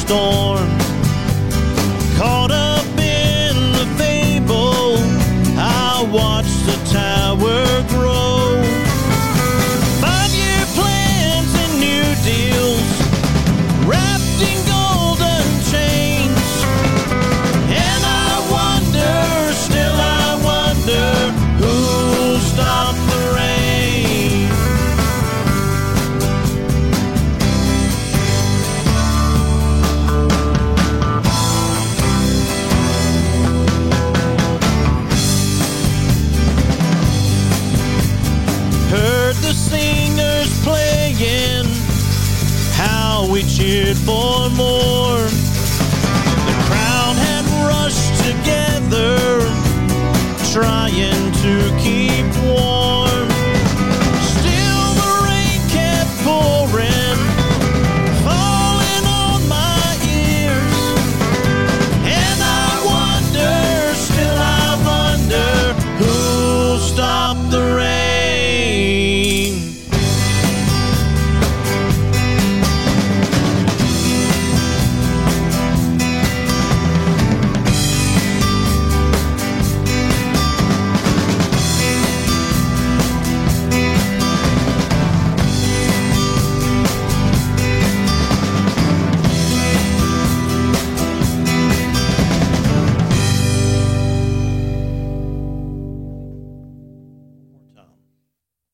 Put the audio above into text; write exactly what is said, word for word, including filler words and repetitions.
storm. Caught up in the fable, I watched the tower grow. Five-year plans and new deals, wrapped in golden chains. And I wonder, still I wonder, who'll stop the rain? Heard the singers playing, how we cheered for more. The crowd had rushed together, trying to keep warm.